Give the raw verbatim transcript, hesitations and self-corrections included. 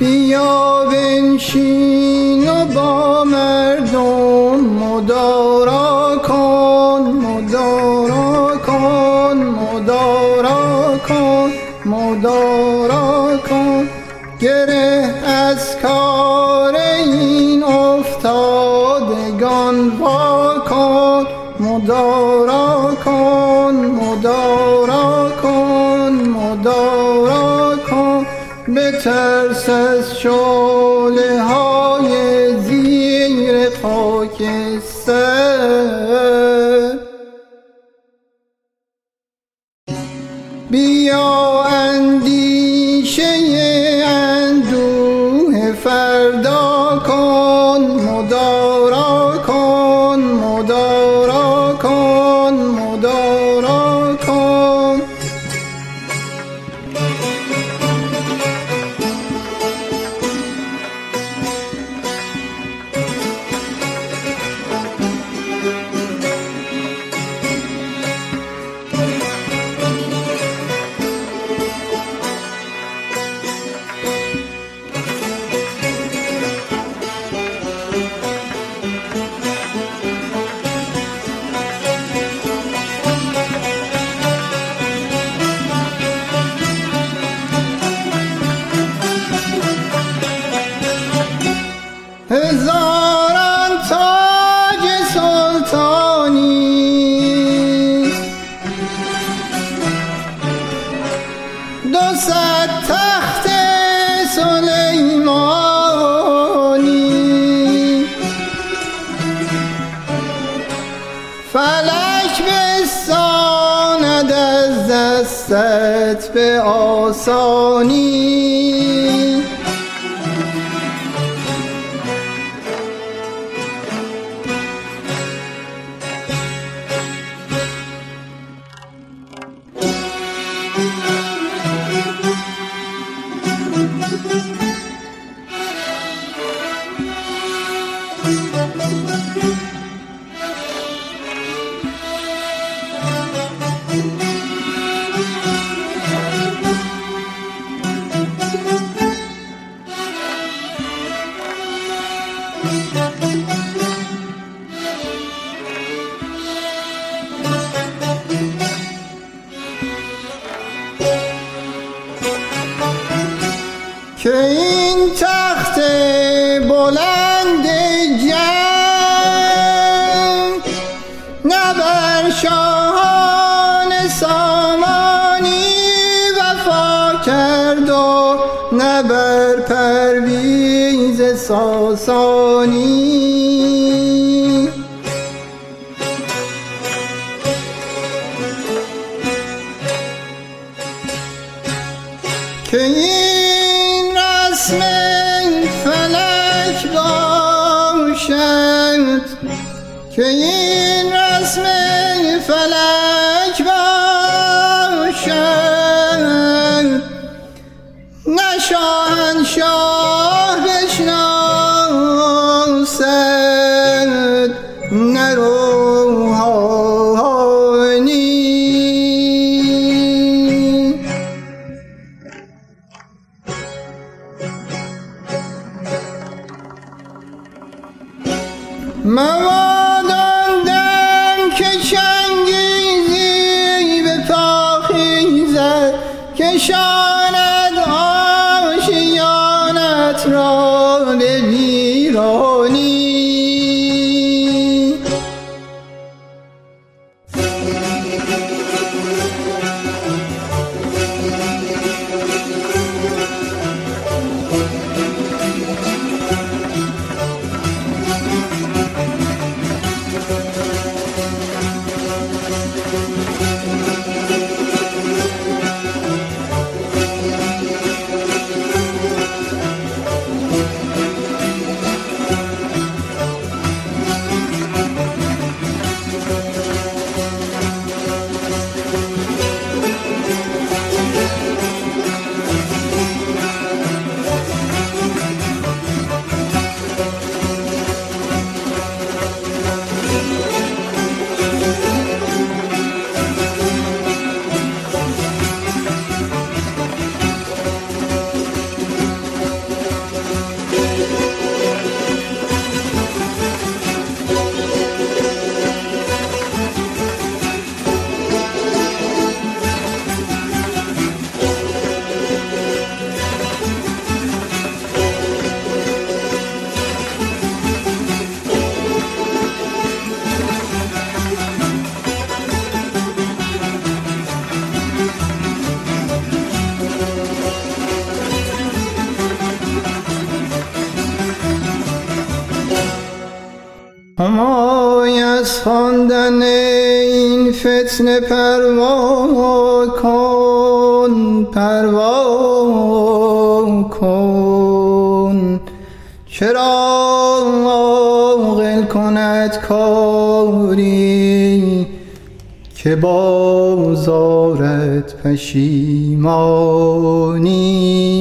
بیا بنشین و با مردم مدارا کن، مدارا کن، مدارا کن، مدارا کن. گره از کار این افتادگان وا کن، مدارا کن، مدارا کن، مدارا کن. بترس از شعله های زیر خاکستر. بیا اندیشه اندوه فردا کن، مدارا کن، مدارا کن، مدارا کن. هزاران تاج سلطانی، دو صد تخت سلیمانی. فلک بستاند از دستت به آسانی. که این تخت بلند جنگ نه بر شاهان سامانی وفا کرد و نه بر پرویز ساسانی. که این رسم فلک باشد، که این رسم فلک باشد، نه شاهنشاه بشناسد نه روحانی. مبادا دم که چنگیزی به پا خیزد، کشاند آشیانت را به ویرانی. همای از خواندن این فتنه پروا کن، پروا کن. چرا عاقل کند کاری که بازارت پشیمانی؟